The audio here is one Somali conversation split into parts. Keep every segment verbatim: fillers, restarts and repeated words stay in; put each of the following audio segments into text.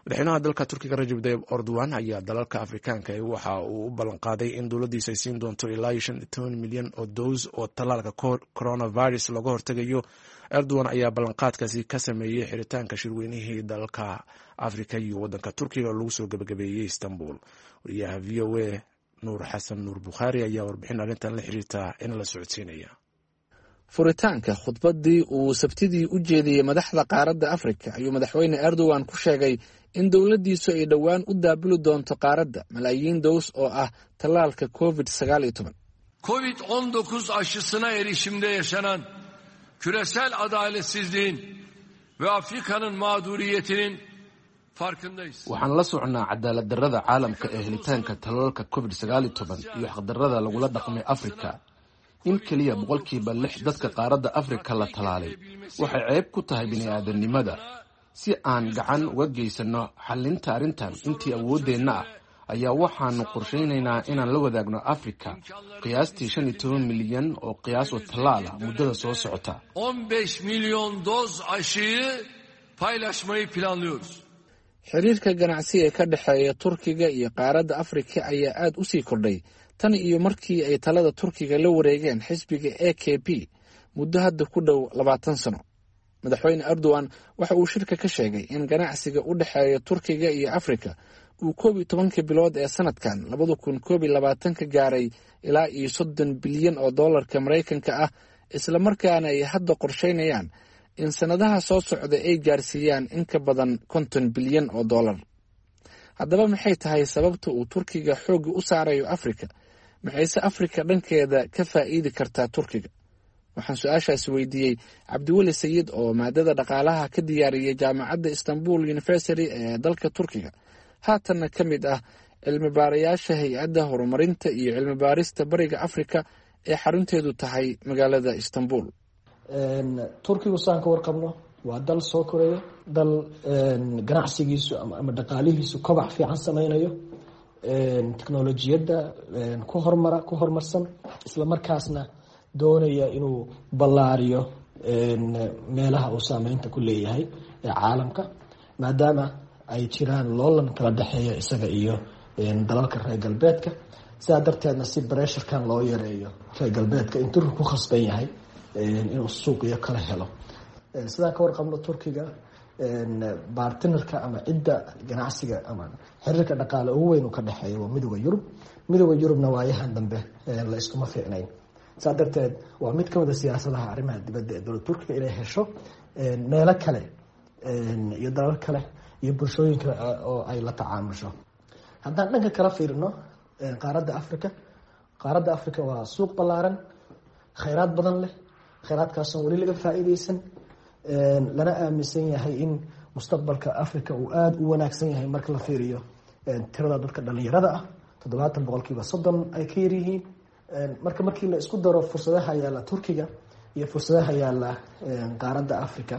madaxweynaha dalka turkiga Rajab Tayyip Erdogan ayaa dalalka Afrikaanka ee waxa uu u ballan qaaday in dowladdiisa ay siin doonto ilaa iyo shan iyo toban milyan oo doos oo tallaalka coronavirus looga hortagayo. Erdogan ayaa ballanqaadkaasi ka sameeyey xiritaanka shirweynihii dalalka Afrika iyo waddanka Turkiga oo lagu soo gabagabeeyey Istanbul. wariyaha V O A Nuur Xasan Nuur Bukhaari ayaa warbixin arrintan la xiriirta in la socodsiinaya. furitaanka khudbaddii uu sabtidii u jeediyey madaxda qaaradda Afrika ayuu madaxweyne Erdogan ku sheegay in dowladdiisu ay dhowaan u daabuli doonto qaaradda malaayiin doos oo ah tallaalka covid sagaal iyo toban. covid on dokuz aşısına erişimde yaşanan küresel adaletsizliğin ve Afrika'nın mağduriyetinin farkındayız. Waxaan la socnaa cadaalad darrada caalamka ee helitaanka tallaalka covid sagaal iyo toban iyo xaqdarrada lagula dhaqmay Afrika. in keliya boqolkiiba lix dadka qaaradda Afrika la talaalay waxay ceeb ku tahay bini'aadanimada. si aan gacan uga geysano xallinta arrintan intii awoodeenna ah ayaa waxaanu qorshaynaynaa inaan la wadaagno Afrika qiyaastii shan iyo toban milyan oo qiyaas oo tallaala muddada soo socota. on beş milyon doz aşıyı paylaşmayı planlıyoruz. xiriirka ganacsi ee ka dhexeeya Turkiga iyo qaaradda Afrika ayaa aad u sii kordhay tan iyo markii ay talada Turkiga la wareegeen xisbiga A K P muddo hadda ku dhow labaatan sano. madaxweyne Erdogan waxa uu shirka ka sheegay in ganacsiga u dhexeeya Turkiga iyo Afrika uu koob iyo tobankii bilood ee sanadkan labada kun koob iyo labaatanka gaaray ilaa iyo soddon bilyan oo doolarka Mareykanka ah, isla markaana ay hadda qorsheynayaan in sanadaha soo socda ay gaarsiiyaan in ka badan konton bilyan oo doolar. haddaba maxay tahay sababta uu Turkiga xoogga u saarayo Afrika? maxayse Afrika dhankeeda ka faa'iidi kartaa Turkiga? waxaan su-aashaasi weydiiyey Cabdiweli Sayid oo maadada dhaqaalaha ka diyaariyey jaamacadda Istanbul University ee dalka Turkiga, haatanna ka mid ah cilmi baarayaasha hay-adda horumarinta iyo cilmi baarista bariga Afrika ee xarunteedu tahay magaalada Istanbul. Turkigu saan ka warqabno waa dal soo koraya, dal ganacsigiisu ama dhaqaalihiisu kobac fiican samaynayo, teknolojiyadda ku hormara ku horumarsan, isla markaasna doonaya inuu ballaariyo meelaha uu saameynta ku leeyahay ee caalamka, maadaama ay jiraan loolan kala dhexeeya isaga iyo dalalka reer galbeedka. sidaa darteedna si bresharkan loo yareeyo reer galbeedka in Turkiga ku khasban yahay inuu suuqiyo kala helo. sidaan ka warqabno Turkiga bartnerka ama cidda ganacsiga ama xiriirka dhaqaale ugu weyn uu ka dhexeeyo waa midowga Yurub. midowga Yurubna waayahan dambe la iskuma fiicnayn. saa darteed waa mid ka mid ah siyaasadaha arrimaha dibadda ee dowladda Turkiga inay hesho meelo kale iyo dalal kale iyo bulshooyinka oo ay la tacaamusho. haddaan dhanka kala fiirino qaaradda Afrika, qaaradda Afrika waa suuq ballaaran, khayraad badan leh, khayraadkaasoo weli laga faa'iideysan, lana aaminsan yahay in mustaqbalka Afrika uu aada u wanaagsan yahay marka la fiiriyo tirada dadka dhalinyarada ah, toddobaatan boqolkiiba soddon ay ka yar yihiin. marka markii la isku daro fursadaha yaalla Turkiga iyo fursadaha yaalla qaaradda Afrika,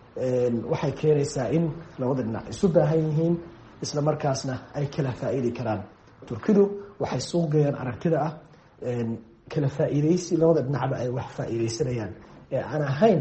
waxay keenaysaa in labada dhinac isu baahan yihiin, isla markaasna ay kala faa'iidi karaan. Turkidu waxay suuq geeyaan aragtida ah kala faa'iideysi, labada dhinacba ay wax faa'iideysanayaan ee aan ahayn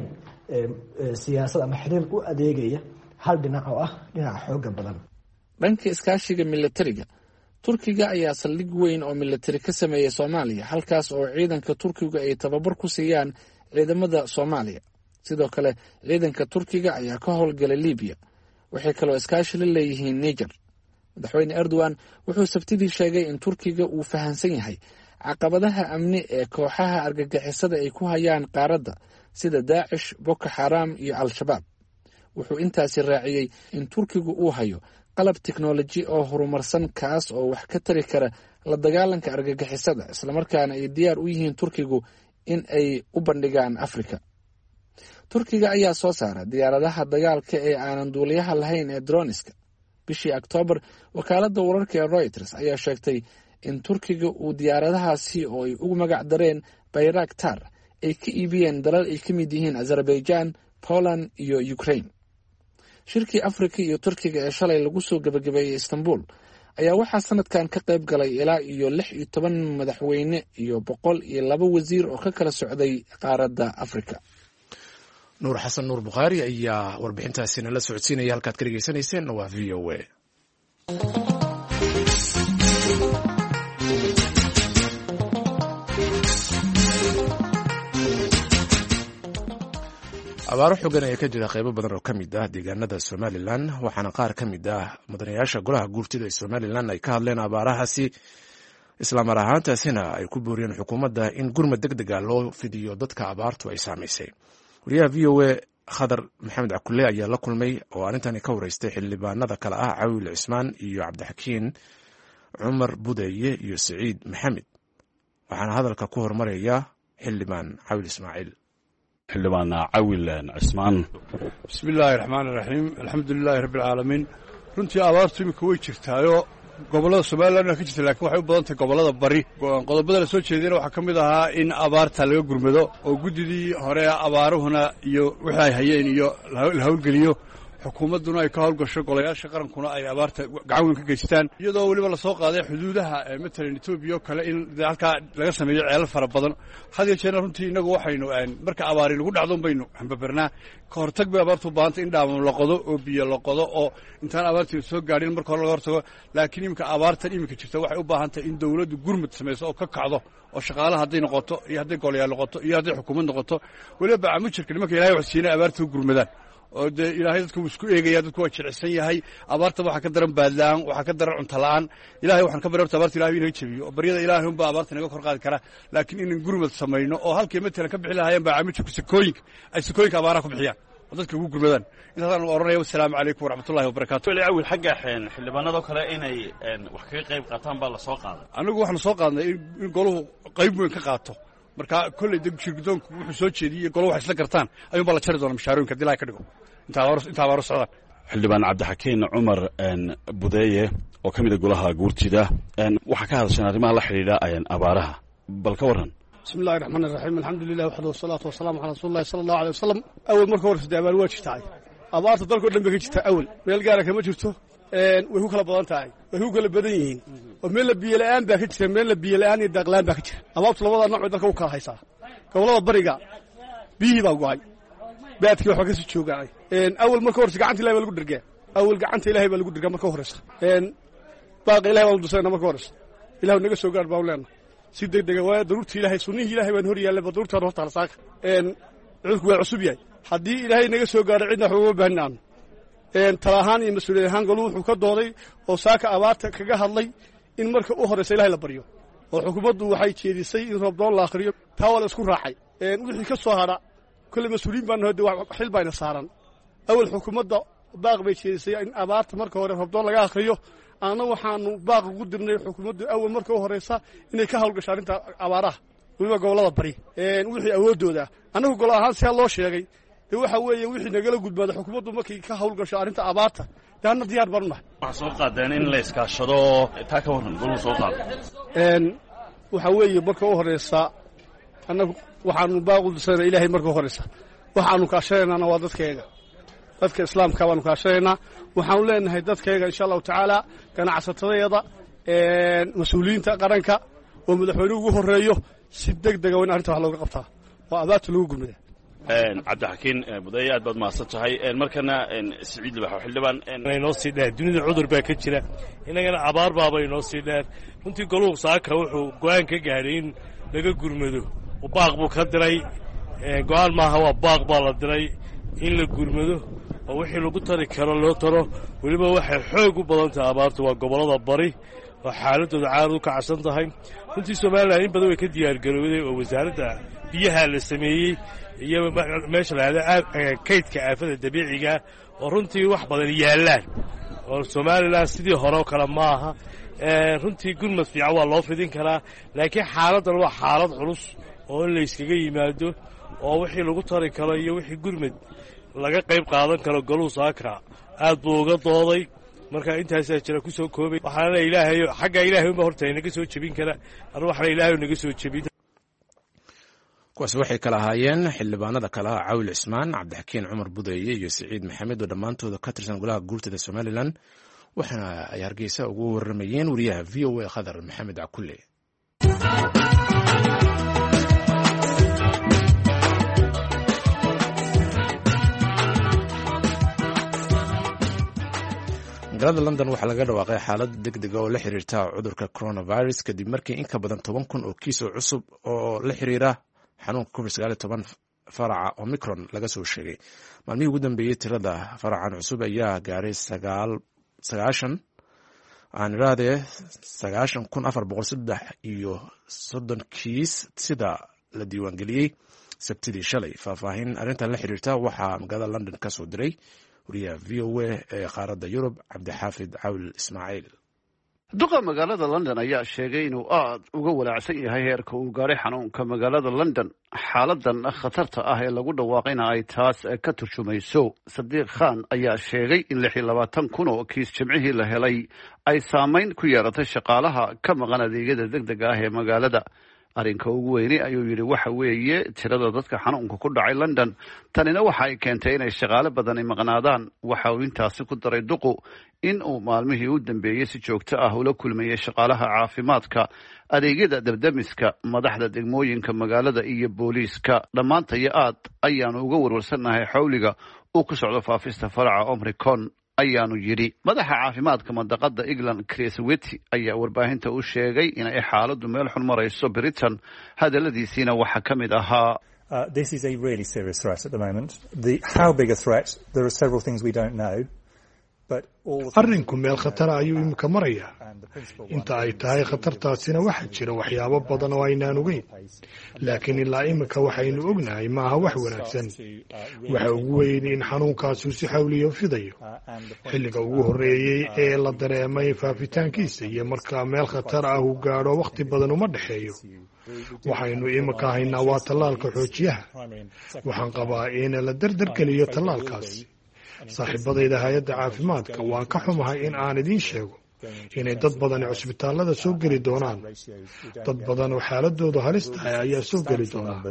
siyaasad ama xiriir u adeegaya hal dhinac oo ah dhinaca xooga badan. dhanka iskaashiga militariga, Turkiga ayaa saldhig weyn oo militari ka sameeyay Soomaaliya, halkaas oo ciidanka Turkiga ay tababar ku siiyaan ciidamada Soomaaliya. sidoo kale ciidanka Turkiga ayaa ka howlgalay Liibiya. waxay kaloo iskaashi la leeyihiin Niger. madaxweyne Erdogan wuxuu sabtidii sheegay in Turkiga uu fahansan yahay caqabadaha amni ee kooxaha argagixisada ay ku hayaan qaaradda sida Daesh, Boko Haram iyo Al-Shabaab. wuxuu intaasi raaciyey in Turkigu uu hayo qalab tiknoolaji oo horumarsan kaas oo wax ka tari kara la dagaalanka argagixisada, isla markaana ay diyaar u yihiin Turkigu in ay u bandhigaan Afrika. Turkiga ayaa soo saara diyaaradaha dagaalka ee aanan duuliyaha lahayn ee droniska. bishii Oktoobar, wakaaladda wararka ee Reuters ayaa sheegtay in Turkiga uu diyaaradahaasi oo ay ugu magac dareen Bayraktar ay ka iibiyeen dalal ay ka mid yihiin Azerbaijan, Poland iyo Ukraine. shirkii Afrika iyo Turkiga ee shalay lagu soo gabagabeeyey Istanbul ayaa waxaa sanadkan ka qayb galay ilaa iyo lix iyo toban madaxweyne iyo boqol iyo laba wasiir oo ka kala socday qaaradda Afrika. nuur xasan nuur bukhaari ayaa warbixintaasi nala socodsiinaya halkaad ka dhegaysanayseen waa v o a. abaaro xogan ayaa ka jira qaybo badan oo ka mid ah deegaanada somalilan waxaana qaar ka mid ah mudanayaasha golaha guurtida ee somalilan ay ka hadleen abaarahaasi islamar ahaantaasina ay ku booriyeen xukuumadda in gurmad deg dega loo fidiyo dadka abaartu ay saamaysay. wariyaha v o a khadar maxamed cakule ayaa la kulmay oo arrintani ka wareystay xildhibaanada kale ah cawil cismaan iyo cabdixakiin cumar budeeye iyo siciid maxamed, waxaana hadalka ku hormaraya xildhibaan cawil ismaaciil. xildhibaan cawil cismaan. bismi illaahi raxmaan iraxiim, alxamdu lilaahi rabbi alcaalamiin. runtii abaartu iminka way jirtaayo gobollada somalilan ka jirta, laakiin waxay u badan tahay gobollada bari. qodobada la soo jeediyana waxaa ka mid ahaa in abaarta laga gurmado oo guddidii hore abaaruhuna iyo wixii ay hayeen iyo la hawlgeliyo, xukuumadduna ay ka hawlgasho, golayaasha qarankuna ay abaarta gacan weyn ka geystaan, iyadoo weliba lasoo qaaday xuduudaha matalan etoobiya oo kale in halkaa laga sameeyo ceelal fara badan. had iyo jeerna runtii innagu waxaynu marka abaari lagu dhacdo baynu hambabernaa. ka hortag bay abaartu u baahantay in dhaamo la qodo oo biyo la qodo oo intaan abaartii soo gaadhin marka hore laga hortago. laakiin iminka abaartan iminka jirta waxay u baahan tahay in dawladdu gurmad samayso oo ka kacdo, oo shaqaalaha hadday noqoto iyo hadday golayaal noqoto iyo hadday xukuumad noqoto, weliba bacamujirka nimanka ilahay wax siinay abaarta u gurmadaan. oo dee ilaahay dadka wuu isku eegaya, dadku waa jilicsan yahay. abaarta waxaa ka daran baadla'aan, waxaa ka daran cunto la'aan. ilahay waxaan ka barya horta abaarta ilahay inaga jebiyo, oo baryada ilaahay unbaa abaarta inaga kor qaadi kara. laakiin inan gurmad samayno oo halkii matalan ka bixi lahaayeen baacamujirku sakooyinka ay sakooyinka abaaraha ku bixiyaan oo dadka ugu gurmadaan. intaasaan odhanaya wasalaamu calaykum waraxmatullahi wabarakaatu. awil xagga xildhibaanadoo kale inay wax kaga qayb qaataan baa la soo qaaday. anigu waxaanu soo qaadnay in goluhu qayb weyn ka qaato. marka kolley de shirgudoonku wuxuu soo jeediyey golo wax isla gartaan ayuun baa la jari doona mashaarooyinka hadii ilahay ka dhigo intaa abaaro socdaan. xildhibaan cabdixakiin cumar budeeye oo ka mid a golaha guurtida waxaa ka hadasheen arrimaha la xidhiidha abaaraha, bal ka warran. bismi illahi raxmaan iraxiim, alxamdulilah waxdahu wasalaatu wasalaamu calaa rasuuli llahi sala allahu alay wasalam. awel marka horeysa dee abaar waa jirtaay. abaarta dalkao dhan bay ka jirtaa. awel meel gaara kama jirto, way ku kala badan tahay, way ku kala badan yihiin. oo meella biyola'aan baa ka jira, meella biyola'aan iyo daaqla'aan baa ka jira. abaartu labada nooc bay dalka u kala haysaa. gobollada bariga biyihii baa go'ay, baadkii waxba ka sii joogaay. awel marka horeysa gacanta ilahay baa lagu dhergaa. awel gacanta ilahay baa lagu dhergaa marka horeysa. baaqa ilahay baanu dusayna marka horeysa. ilahu naga soo gaar baanu leenahay si deg dega, waayo daruurtii ilahay sunnihii ilahay baan hor yaallay, ba daruurtaan horta la saaka. cudurku waa cusub yahay. haddii ilaahay naga soo gaaro cidna wax ugama baahin aanu. tala ahaan iyo mas-uuliyad ahaan golu wuxuu ka dooday oo saaka abaarta kaga hadlay in marka u horeysa ilahay la baryo, oo xukuumaddu waxay jeedisay in roobdoon la akhriyo. taa waa la isku raacay. wixii ka soo hadha kolley mas-uuliyiin baanu hade xil bayna saaran. awel xukuumadda baaq bay jeedisay in abaarta marka hore roobdoon laga akhriyo. anna waxaanu baaq ugu dirnay xukuumaddu awel marka u horeysa inay ka hawlgasho arrinta abaaraha, weliba gobollada bari wixii awooddooda. annagu golo ahaan siaa loo sheegay dee waxa weeye wixii nagala gudbaada xukuumaddu markay ka hawlgasho arrinta abaarta dee anna diyaar baanu nahay. waxaa soo qaadeen in la iskaashado, taa ka warran goluu soo qaada. waxa weeye marka u horeysa annagu waxaanu baaq u dirsanaa ilaahay marka u horeysa. waxaanu kaashanaynaana waa dadkayga, dadka islaamka baanu kaashanaynaa. waxaanu leenahay dadkayga insha allahu tacaala, ganacsatadayada, mas-uuliyiinta qaranka oo madaxweynuhu ugu horreeyo, si deg dega waa in arrinta wax looga qabtaa oo abaarta lagu gurmada. cabdixakiin budeeye aad baad mahadsan tahay. markana siciid libax xildhibaan inoo sii dheer, dunida cudur baa ka jira, innagana abaar baaba inoo sii dheer. runtii goluhu saaka wuxuu go'aan ka gaadhay in laga gurmado, oo baaq buu ka diray. go'aan maaha, waa baaq baa la diray in la gurmado oo wixii lagu tari karo loo taro. weliba waxay xoog u badan tahay abaartu waa gobollada bari oo xaaladooda caad u kacsan tahay. runtii somalilan in badan way ka diyaargarowday oo wasaaradda biyaha la sameeyey iyo meesha la yahda kaydka aafada dabiiciga oo runtii wax badan yaallaan. oo somalilan sidii hore oo kale ma aha. runtii gurmad fiican waa loo fidin karaa, laakiin xaaladdan waa xaalad culus oo in layskaga yimaado oo wixii lagu tari karo iyo wixii gurmad laga qayb qaadan karo goluu saaka aad buu uga dooday. marka intaasaa jira ku soo koobay. waxaana ilaahay xagga ilaahay unba horta inaga soo jebin kara, anu waxna ilaahay naga soo jebin. kuwaasi waxay kala ahaayeen xildhibaanada kale ah cawil cismaan, cabdixakiin cumar budeeye iyo siciid maxamed oo dhammaantooda ka tirsan golaha guurtida somalilan, waxaana ay hargeysa ugu warramayeen wariyaha v o a khadar maxamed cakule. magaalada london waxaa laga dhawaaqay xaalad degdega oo la xiriirta cudurka coronavirus kadib markii in ka badan toban kun oo kiis oo cusub oo la xiriira xanuunka covid sagaal iyo toban faraca omicron laga soo sheegay. maalmihii ugu dambeeyey tirada faracan cusub ayaa gaaray sagaashan aan iraadee sagaashan kun afar boqol saddex iyo soddon kiis sida la diiwaangeliyey sabtidii shalay. faahfaahin arrintan la xiriirta waxaa magaalada london ka soo diray wariyaha v o a ee qaaradda yurub cabdixaafid cawl ismaaciil. duqa magaalada london ayaa sheegay inuu aad uga walaacsan yahay heerka uu gaaray xanuunka magaalada london. xaaladan khatarta ah ee lagu dhawaaqayna ay taas ka turjumayso. sadiiq khan ayaa sheegay in lix iyo labaatan kun oo kiis jimcihii la helay ay saamayn ku yeeratay shaqaalaha ka maqan adeegyada degdega ah ee magaalada. arrinka ugu weyne ayuu yidhi waxa weeye tirada dadka xanuunka ku dhacay london. tanina waxa ay keentay inay shaqaale badani maqnaadaan. waxa uu intaasi ku daray duqu in uu maalmihii u dambeeyey si joogto ah ula kulmayay shaqaalaha caafimaadka, adeegyada dabdamiska, madaxda degmooyinka magaalada iyo booliiska. dhammaantayo aad ayaanu uga warwarsannahay xawliga uu ku socdo faafista faraca omicron ayaanu yidhi. madaxa caafimaadka mandaqada england chris wity ayaa warbaahinta u sheegay inay xaaladdu meel xun marayso britain. hadaladiisiina waxaa ka mid ahaa arrinku meel khatara ayuu imika marayaa. inta ay tahay khatartaasina waxaa jira waxyaabo badan oo aynaan ogeyn, laakiin ilaa imika waxaynu ognahay maaha wax wanaagsan. waxa ugu weyn in xanuunkaasu si xawliyo fidayo. xilliga ugu horreeyey ee la dareemay faafitaankiisa iyo markaa meel khatar ah uu gaadho wakhti badan uma dhexeeyo. waxaynu imika haynaa waa tallaalka xoojiyaha. waxaan qabaa in la dardargeliyo tallaalkaasi. saaxiibadayda hay-adda caafimaadka waan ka xumahay in aan idiin sheego inay dad badani cusbitaalada soo geli doonaan. dad badan oo xaaladoodu halis tahay ayaa soo geli doonaa.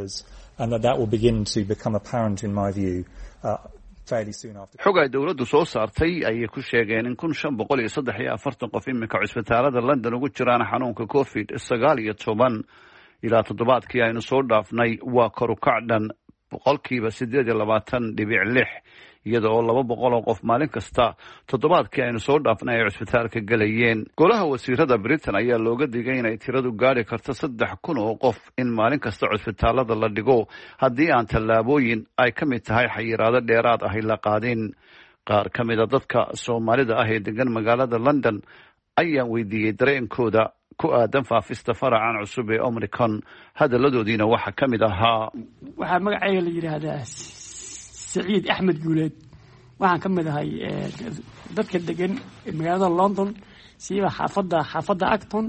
xog ay dowladdu soo saartay ayay ku sheegeen in kun shan boqol iyo saddex iyo afartan qof iminka cusbitaalada london ugu jiraan xanuunka covid sagaal iyo toban. ilaa toddobaadkii aynu soo dhaafnay waa kor u kac dhan boqolkiiba siddeed iyo labaatan dhibic lix, iyada oo laba boqol oo qof maalin kasta toddobaadkii aynu soo dhaafnay ay cusbitaalka gelayeen. golaha wasiirada britain ayaa looga digay inay tiradu gaari karto saddex kun oo qof in maalin kasta cusbitaalada la dhigo haddii aan tallaabooyin ay ka mid tahay xayiraado dheeraad ahy la qaadin. qaar ka mid a dadka soomaalida ah ee degan magaalada london ayaan weydiiyey dareenkooda ku aadan faafista faracan cusub ee omicron. hadaladoodiina waxaa ka mid ahaa waxaa magacayga la yidhaahdaa saciid axmed guuleed. waxaan ka mid ahay dadka degan magaalada london, siiba xaafadda xaafadda acton.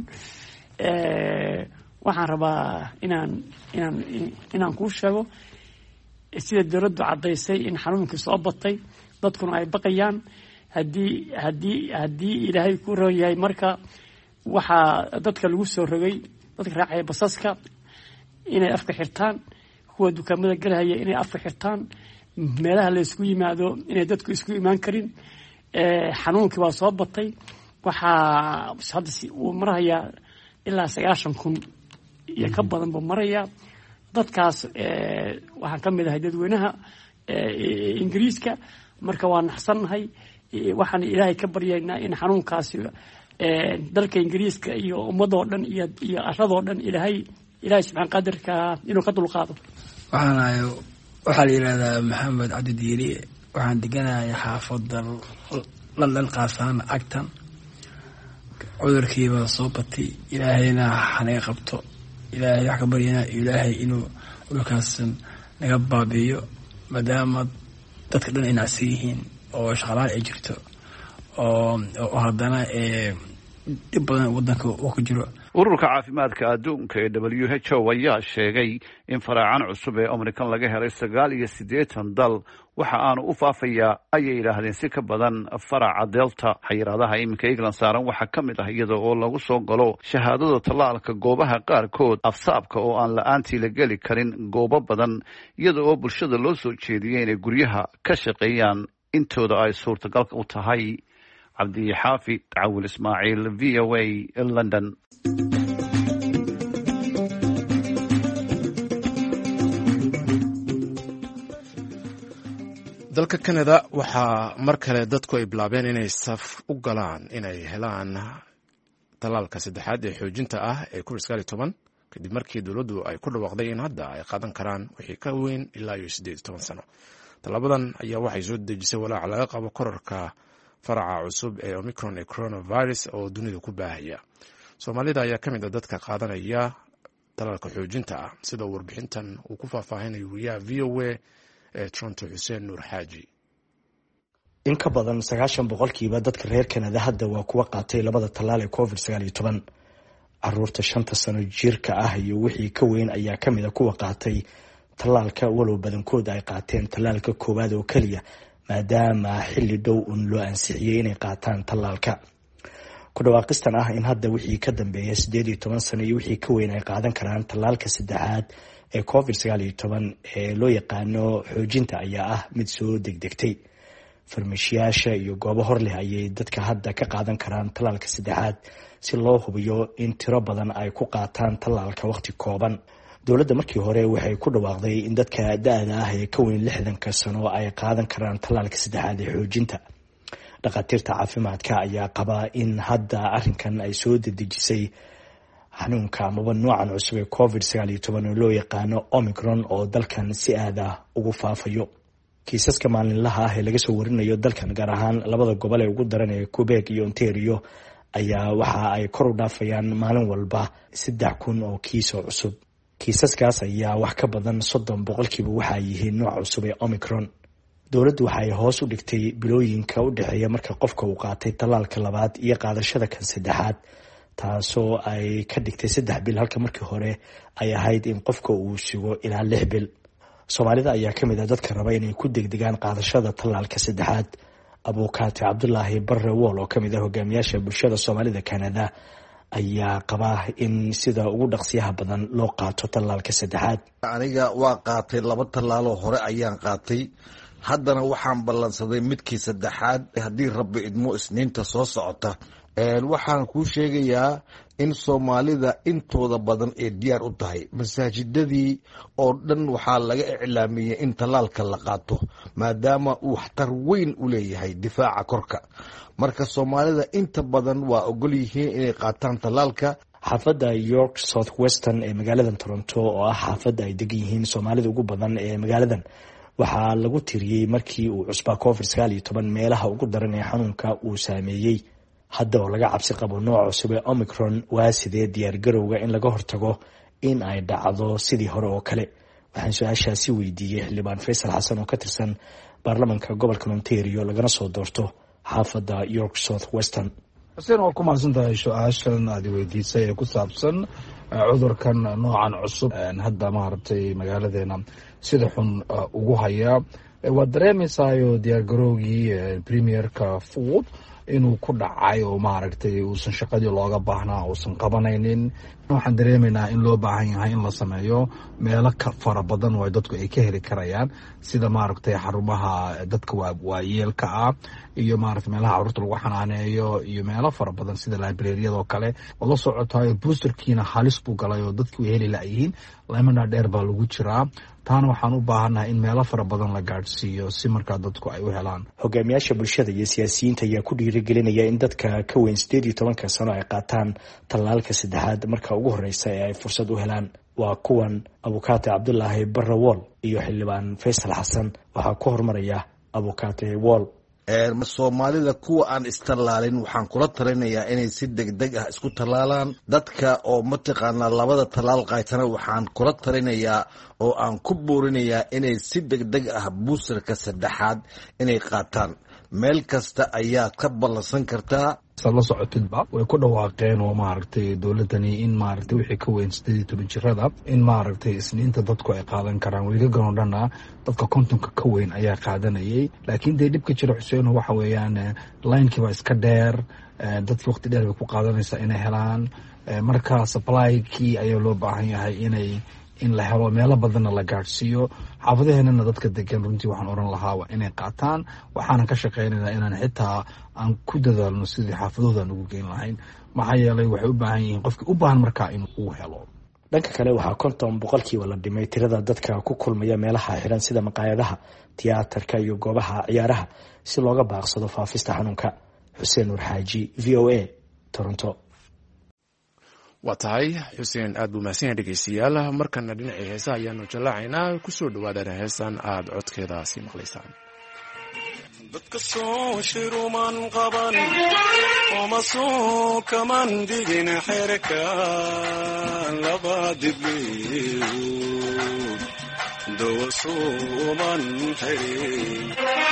waxaan rabaa inaan inaan inaan kuu sheego sida dowladdu caddaysay in xanuunkii soo batay, dadkuna ay baqayaan. haddii haddii haddii ilaahay ku roon yahay marka waxaa dadka lagu soo rogay, dadka raacaya basaska inay afka xirtaan, kuwa dukaamada galahaya inay afka xirtaan, meelaha la isku yimaado inay dadku isku imaan karin. xanuunkii waa soo batay. waxaa hadda uu marahayaa ilaa sagaashan kun iyo ka badan buu marayaa. dadkaas waxaan ka mid ahay dadweynaha ingiriiska. marka waa naxsannahay. waxaan ilaahay ka baryaynaa in xanuunkaasi dalka ingiriiska iyo ummadoo dhan iyo iyo aradoo dhan ilaahay ilaahay subxaan qadirka inuu ka dulqaado. waxaan ahay waxaa la yidhahdaa maxamed cabdidiiri. waxaan deganahay xaafadda london qaasaan agtan. cudurkiibaa soo batay. ilaahayna hanaga qabto. ilaahay wax ka baryaynaa ilaahay inuu cudurkaas naga baabi'iyo, maadaama dadka dhan ay nacsan yihiin oo shaqalaan ay jirto oo haddana dhib badan waddanka uu ku jiro. ururka caafimaadka adduunka ee w h o ayaa sheegay in faraacan cusub ee omicron laga helay sagaal iyo siddeetan dal. waxa aanu u faafayaa ayay yidhaahdeen si ka badan faraca delta. xayiraadaha iminka england saaran waxaa ka mid ah iyada oo lagu soo galo shahaadada tallaalka goobaha qaarkood, afsaabka oo aan la-aantii la geli karin goobo badan, iyada oo bulshada loo soo jeediyey inay guryaha ka shaqeeyaan intooda ay suurtagalka u tahay. cabdixaafid cawil ismaaciil, v o a london. dalka Canada waxaa mar kale dadku ay bilaabeen inay saf u galaan inay helaan talaalka saddexaad ee xoojinta ah ee covid sagaal iyo toban kadib markii dowladdu ay ku dhawaaqday in hadda ay qaadan karaan wixii ka weyn ilaa iyo siddeed iyo toban sano. Talaabadan ayaa waxay soo dejisay walaac laga qabo kororka faraca cusub ee Omicron ee coronavirus oo dunida ku baahaya. Soomaalida ayaa ka mid ah dadka qaadanaya talaalka xoojinta ah, sida warbixintan uu ku faahfaahinayo wariyaha V O A ee Toronto Xuseen Nuur Xaaji. in ka badan sagaashan boqolkiiba dadka reer Canada hadda waa kuwa qaatay labada talaal ee covid sagaal iyo toban. Caruurta shanta sano jirka ah iyo wixii ka weyn ayaa ka mid ah kuwa qaatay talaalka, walow badankood ay qaateen talaalka koowaad oo kaliya maadaama xilli dhow un loo ansixiyay inay qaataan talaalka. Ku dhawaaqistan ah in hadda wixii ka dambeeya siddeed iyo toban sano iyo wixii ka weyn ay qaadan karaan talaalka saddexaad ee covid sagaal iyo toban ee loo yaqaano xoojinta ayaa ah mid soo degdegtay. Farmashiyaasha iyo goobo hor leh ayay dadka hadda ka qaadan karaan talaalka saddexaad si loo hubiyo in tiro badan ay ku qaataan talaalka waqti kooban. Dowladda markii hore waxay ku dhawaaqday in dadka da'da ah ee ka weyn lixdanka sano ay qaadan karaan talaalka saddexaad ee xoojinta. Dhakhaatiirta caafimaadka ayaa qaba in hadda arrinkan ay soo dedejisay xanuunka amaba noocan cusub ee covid sagaal iyo toban oo loo yaqaano Omicron oo dalkan si aad ah ugu faafayo. Kiisaska maalinlaha ah ee laga soo warinayo dalkan, gaar ahaan labada gobol ee ugu daran ee Quebec iyo Ontario, ayaa waxa ay kor u dhaafayaan maalin walba saddex kun oo kiis oo cusub. Kiisaskaas ayaa wax ka badan soddon boqolkiiba waxa ay yihiin nooc cusub ee Omicron. Dowladdu waxay hoos u dhigtay bilooyinka u dhexeeya marka qofka uu qaatay talaalka labaad iyo qaadashada kan saddexaad, taasoo ay ka dhigtay saddex bil halka markii hore ay ahayd in qofka uu sugo ilaa lix bil. Soomaalida ayaa ka mid ah dadka raba inay ku degdegaan qaadashada talaalka saddexaad. Abukaate Cabdulaahi Barre Wool oo ka mid ah hogaamiyaasha bulshada Soomaalida Canada ayaa qaba in sida ugu dhaqsiyaha badan loo qaato talaalka saddexaad. Aniga waa qaatay laba talaaloo hore ayaan qaatay, haddana waxaan ballansaday midkii saddexaad haddii Rabbi idmo Isniinta soo socota. Waxaan kuu sheegayaa in Soomaalida intooda badan ee diyaar u tahay. Masaajidadii oo dhan waxaa laga iclaamiyey in talaalka la qaato maadaama uu waxtar weyn u leeyahay difaaca korka. Marka Soomaalida inta badan waa ogol yihiin inay qaataan talaalka. Xaafadda York South Western ee magaalada Toronto oo ah xaafadda ay degan yihiin Soomaalida ugu badan ee magaaladan, waxaa lagu tiriyey markii uu cusbaa covid sagaal iyo toban meelaha ugu daran ee xanuunka uu saameeyey. Hadda oo laga cabsi qabo nooc cusub ee Omicron, waa sidee diyaargarowga in laga hortago in ay dhacdo sidii hore oo kale? Waxaan su-aashaasi weydiiyey xildhibaan Faysal Xasan oo ka tirsan baarlamaanka gobolka Ontario lagana soo doorto xaafadda York South Western. xuseen waa ku mahadsan tahay su-aashan aad weydiisay ee ku saabsan cudurkan noocan cusub hadda maaragtay magaaladeena sida xun ugu haya. waad dareemaysaayo diyaargarowgii premierka Ford inuu ku dhacay oo maaragtay uusan shaqadii looga baahnaa uusan qabanaynin. waxaan dareemaynaa in loo baahan yahay in la sameeyo meelo ka fara badan oo dadku ay ka heli karayaan, sida maaragtay xarumaha dadka waayeelka ah iyo maaragtay meelaha carruurta lagu xanaaneeyo iyo meelo fara badan sida librariyada oo kale. oo la socotayo boosterkiina halis buu galay oo dadku way heli la'yihiin, lamana dheer baa lagu jiraa. taana waxaan u baahannahay in meelo fara badan la gaadhsiiyo si markaa dadku ay u helaan. Hogaamiyaasha bulshada iyo siyaasiyiinta ayaa ku dhiirigelinaya in dadka ka weyn siddeed iyo tobanka sano ay qaataan talaalka saddexaad marka ugu horeysa ee ay fursad u helaan. waa kuwan Abukaate Cabdulaahi Barre Wool iyo xildhibaan Faysal Xasan. waxaa ku hormaraya Abukaate Wool. Soomaalida kuwa aan istalaalin waxaan kula talinayaa inay si degdeg ah isku talaalaan. Dadka oo mataqaanaa labada talaal qaatana waxaan kula talinayaa oo aan ku boorinayaa inay si degdeg ah boosterka saddexaad inay qaataan. meel kasta ayaad ka ballansan kartaa. la socotidba way ku dhawaaqeen oo maaragtay dowladani in maaragtay wixii ka weyn siddeed iyo toban jirada in maaragtay Isniinta dadku ay qaadan karaan. weligan oo dhanna dadka kontonka ka weyn ayaa qaadanayay, laakiin dee dhibka jira Xuseen waxa weeyaan line-kii baa iska dheer, dadki waqti dheer bay ku qaadanaysaa inay helaan. marka supply-kii ayaa loo baahan yahay inay in la helo meelo badanna la gaadhsiiyo. xaafadaheenana dadka degan runtii waxaan oran lahaa waa inay qaataan. waxaanan ka shaqaynaynaa inaan xitaa aan ku dadaalno sidii xaafadahoodan ugu geyn lahayn, maxaa yeelay waxay u baahan yihiin qofkii u baahan markaa in uu helo. dhanka kale waxaa konton boqolkiiba la dhimay tirada dadka ku kulmaya meelaha xiran sida maqaayadaha, tiyaatarka iyo goobaha ciyaaraha si looga baaqsado faafista xanuunka. xuseen nuur xaaji, v o a, Toronto. waa tahay xuseen aad buu mahadsan yahay dhegeystayaal. markana dhinacii heesaha ayaanu jallaacaynaa. kusoo dhawaadaan heestan aad codkeeda sii maqlaysaan. dadka soo shiruman qaban oma soo kaman digin xerka laba dibliyo dawa sooman xirin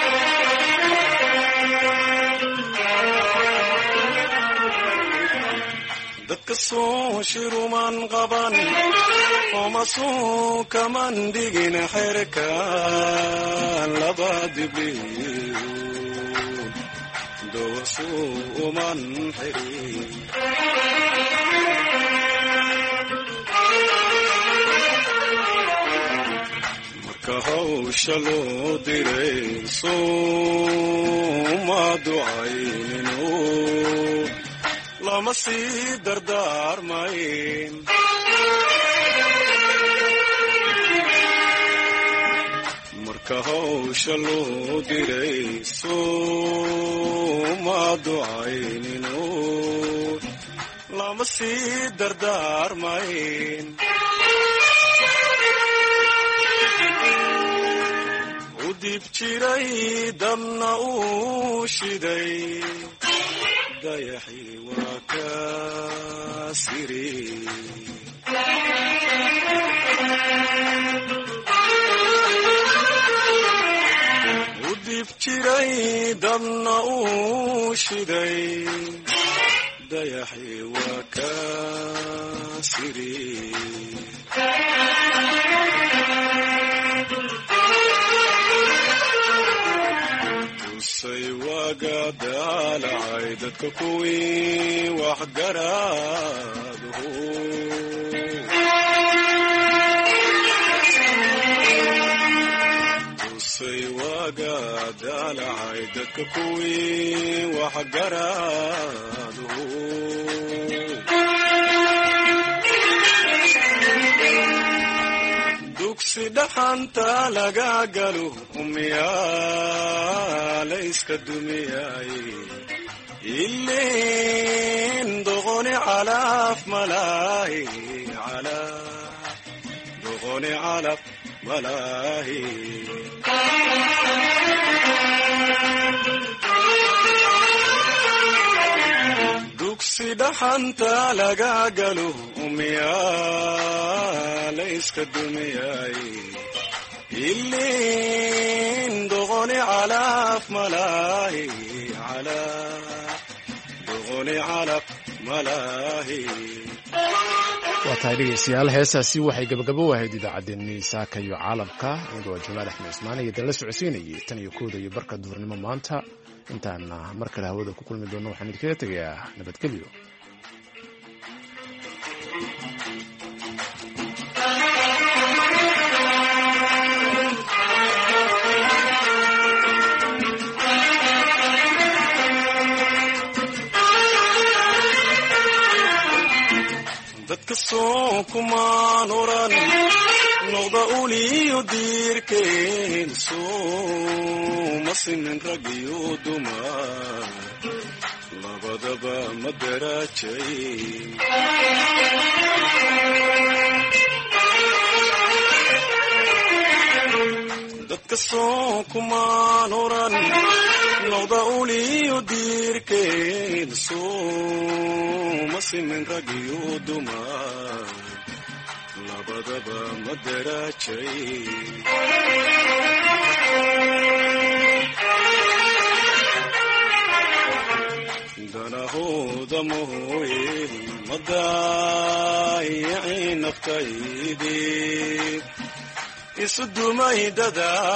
dadka soo shiruman qaban oma soo kaman digin xerka laba dibliyo dawa sooman xirin marka hawsha loo diray sooma ducaynino lama sii dardaarmayn marka hawsha loo diray sooma ducaynino lama sii dardaarmayn u dib jiray dabna uu shiday dayaxii waa ka siri u dib jiray dabna uu shiday dayaxii waa ka siri tusay waaga daalacay dadka kuwii waxgaraadhu tusay waaga daalacay dadka kuwii waxgaraadhu dugsi dhaxanta laga galo umiyaa layska dumiyay ilin doqoni calaf malaahi doqoni calaf malaahi dugsi dhaxanta laga galo umiyaa layska dumiyay ilin doqoni calaf malaahi doqoni calaf malaahi. waa tahay dhegeystayaal heesaasi waxay gabagabo u ahayd idaacaddeenii saaka iyo caalamka iyadoo jamaal axmed cismaan iyo dan la socodsiinayay tan iyo kooda iyo barka duurnimo maanta. intaan mar kale hawada ku kulmi doono waxaan idinkaga tegayaa nabadgelyo. dadka soo kumaan oran noqda uliyo diirkeen sooma simin rag iyo dumar labadaba ma daraajayn dadka soo kumaan oran noqda uliyo diirkeen sooma simin rag iyo dumar labadaba ma daraajayn danahooda mooye ma daayicin naftaydii isu dumay dada